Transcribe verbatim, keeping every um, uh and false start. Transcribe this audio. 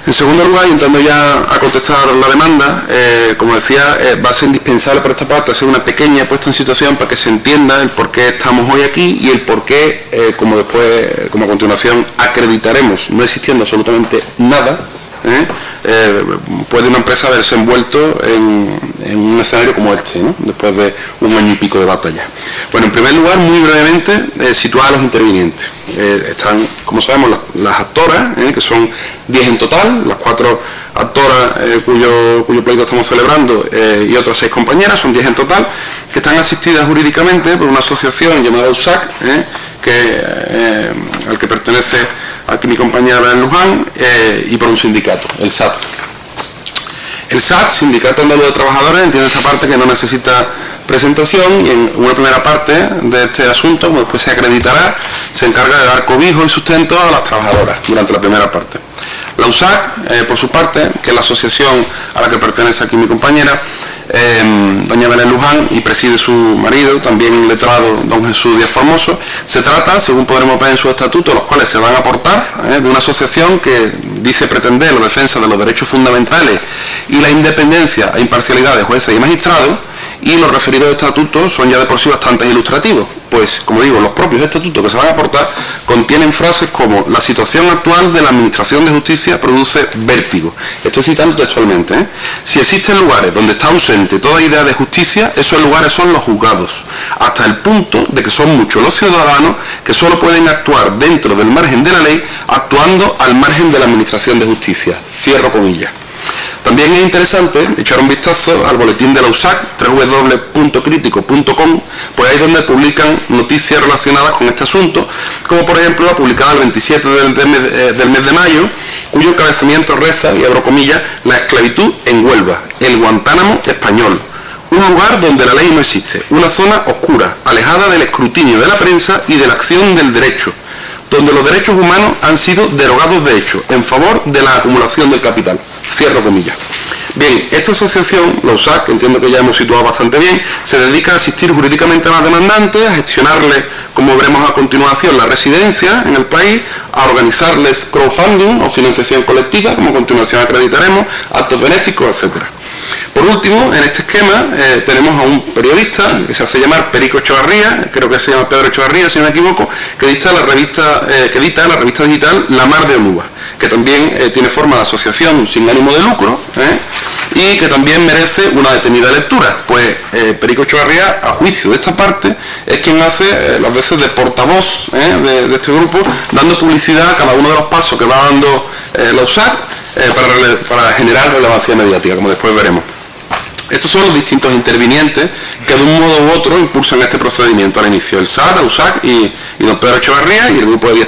En segundo lugar, y entrando ya a contestar la demanda, eh, como decía, eh, va a ser indispensable por esta parte hacer una pequeña puesta en situación para que se entienda el por qué estamos hoy aquí y el por qué, eh, como después, como a continuación, acreditaremos, no existiendo absolutamente nada, ¿eh? Eh, puede una empresa verse envuelto en, en un escenario como este, ¿no? Después de un año y pico de batalla. Bueno, en primer lugar, muy brevemente, eh, situar a los intervinientes. Eh, están, como sabemos, las, las actoras, ¿eh? que son diez en total, las cuatro actoras eh, cuyo, cuyo pleito estamos celebrando eh, y otras seis compañeras, son diez en total, que están asistidas jurídicamente por una asociación llamada U S A C, ¿eh? que, eh, al que pertenece aquí mi compañera Belén Luján, eh, y por un sindicato, el S A T. El S A T, Sindicato Andaluz de Trabajadores, entiende esta parte que no necesita presentación y en una primera parte de este asunto, como después se acreditará, se encarga de dar cobijo y sustento a las trabajadoras durante la primera parte. La U S A C, eh, por su parte, que es la asociación a la que pertenece aquí mi compañera, eh, doña Belén Luján, y preside su marido, también letrado don Jesús Díaz Formoso, se trata, según podremos ver en sus estatutos, los cuales se van a aportar, eh, de una asociación que dice pretender la defensa de los derechos fundamentales y la independencia e imparcialidad de jueces y magistrados, y los referidos estatutos son ya de por sí bastante ilustrativos, pues, como digo, los propios estatutos que se van a aportar contienen frases como: la situación actual de la Administración de Justicia produce vértigo. Estoy citando textualmente, ¿eh? Si existen lugares donde está ausente toda idea de justicia, esos lugares son los juzgados, hasta el punto de que son muchos los ciudadanos que solo pueden actuar dentro del margen de la ley, actuando al margen de la Administración de Justicia. Cierro comillas. También es interesante echar un vistazo al boletín de la U S A C, doble u doble u doble u punto crítico punto com, pues ahí es donde publican noticias relacionadas con este asunto, como por ejemplo la publicada el veintisiete del, del, mes, del mes de mayo, cuyo encabezamiento reza, y abro comillas, la esclavitud en Huelva, el Guantánamo español. Un lugar donde la ley no existe, una zona oscura, alejada del escrutinio de la prensa y de la acción del derecho, donde los derechos humanos han sido derogados de hecho, en favor de la acumulación del capital. Cierro comillas. Bien, esta asociación, la U S A C, que entiendo que ya hemos situado bastante bien, se dedica a asistir jurídicamente a las demandantes, a gestionarles, como veremos a continuación, la residencia en el país, a organizarles crowdfunding o financiación colectiva, como a continuación acreditaremos, actos benéficos, etcétera. Por último, en este esquema eh, tenemos a un periodista que se hace llamar Perico Echevarría, creo que se llama Pedro Echevarría, si no me equivoco, que edita la revista, eh, que edita la revista digital La Mar de Onuba, que también eh, tiene forma de asociación sin ánimo de lucro, ¿eh? y que también merece una detenida lectura, pues eh, Perico Echevarría, a juicio de esta parte, es quien hace eh, las veces de portavoz ¿eh? de, de este grupo, dando publicidad a cada uno de los pasos que va dando eh, la U S A C eh, para, para generar relevancia mediática, como después veremos. Estos son los distintos intervinientes que de un modo u otro impulsan este procedimiento al inicio: el S A T, la U S A C y, y don Pedro Echevarría y el grupo de diez